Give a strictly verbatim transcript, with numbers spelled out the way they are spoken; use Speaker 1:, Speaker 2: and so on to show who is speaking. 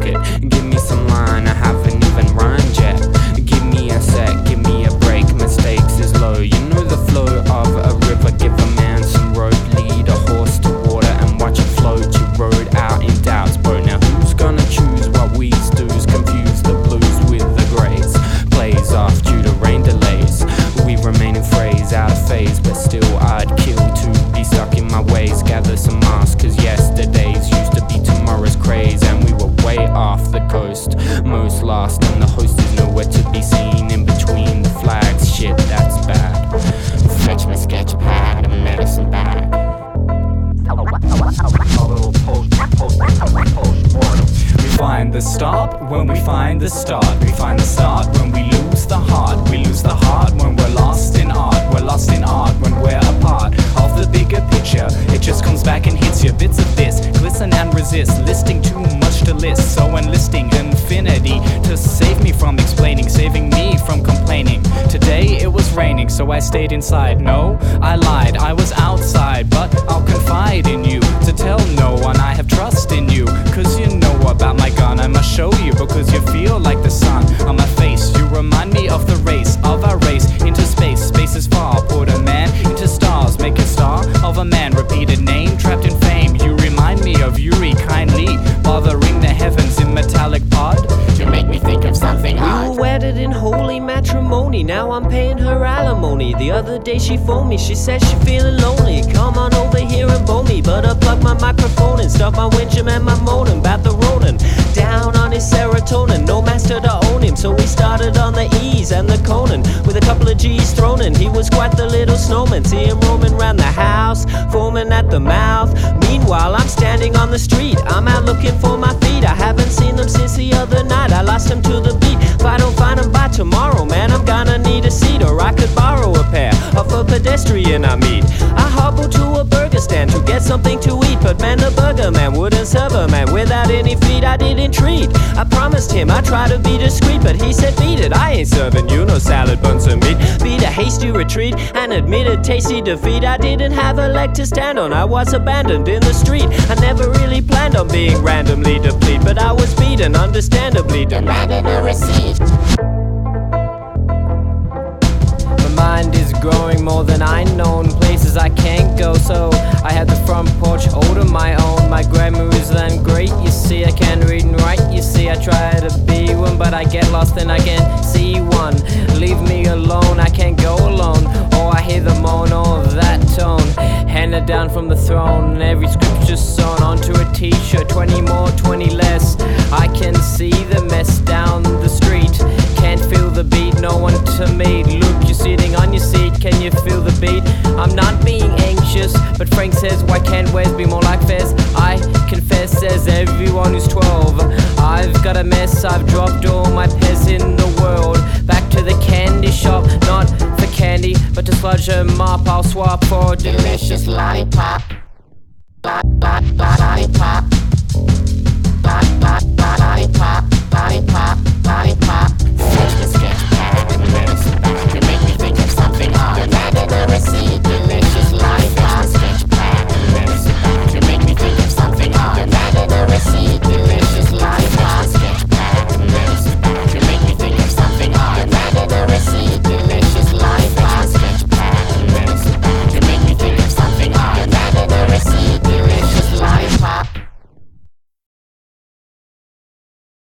Speaker 1: it. Give me some line, I haven't even rhymed yet. Give me a sec, give me a break. Mistakes is low, you know the flow of a river. Give a man some rope, lead a horse to water and watch it float. You rode out in doubts, bro. Now who's gonna choose what we do's? Confuse the blues with the greys. Plays off due to rain delays. We remain in phrase, out of phase, but still I'd kill to be stuck in my ways. Gather some moss, cause yesterday's used to be tomorrow's craze. And we were way off the coast, most lost, and the host is nowhere to be seen. In between the flags, shit, that's bad. Fetch my sketch pad and medicine bag.
Speaker 2: We find the start when we find the start. We find the start when we lose the heart. We lose the heart when we're lost in art. We're lost in art when we're apart of the bigger picture. It just comes back and hits you. Bits of this, glisten and resist. Listing too much to list, so enlisting infinity to save me from explaining, saving me from complaining. Today it was raining, so I stayed inside. No, I lied, I was outside, but I'll confide in you to tell no one I have trust in you. Cause you know about my gun, I must show you, because you feel like the sun on my face. You remind me of the race, of our race into space. Space is far, put a man into stars, make a star of a man, repeated name, trapped in fame. You remind me of Yuri, kindly bothering the heavens in metallic pod.
Speaker 1: You make me think of something odd.
Speaker 3: We were wedded in holy matrimony, now I'm paying her alimony. The other day she phoned me, she said she feeling lonely. Come on over here and bone me, but I plugged my microphone and stuck my Wincham and my modem. About the Ronin, down on his serotonin, no master to own him. So we started on the E's and the Conan, with a couple of G's thrown in. He was quite the little snowman, see him roaming round the house, foaming at the mouth. Meanwhile I'm standing on the street, I'm out looking for my feet. I haven't seen them since the other night, I lost them to the beat. If I don't find them by tomorrow, man, I'm gonna need a seat, or I could borrow a pair off a pedestrian I meet. I hobbled to a burger stand to get something to eat, but man, the burger man wouldn't serve a man without any feet. I didn't treat, I promised him I'd try to be discreet, but he said beat it, I ain't serving you no salad, buns and meat. Beat a hasty retreat and admit a tasty defeat. I didn't have a leg to stand on, I was abandoned in the street. I never really planned on being randomly depleted, but I was beaten, understandably demanding a receipt. My mind is growing more than I know, in places I can't go, so I had the front porch all to my own. My grammar isn't great, you see, I can't read and write, you see. I try to be one, but I get lost and I can't see one. Leave me alone, I can't go alone. Oh, I hear the moan, oh, that tone, handed down from the throne. Every scripture sewn onto a t-shirt, twenty more, twenty less. I can see the mess down the street, can't feel the beat, no one to meet. Look, you're sitting on your seat, can you feel the beat? I'm not being anxious, but Frank says, why can't Wes be more like Fez? I confess, says everyone who's twelve. I've got a mess, I've dropped all my pets in the world. Back to the candy shop, not for candy, but to sludge them up. I'll swap for delicious lollipop. Lollipop, lollipop, lollipop, lollipop, lollipop.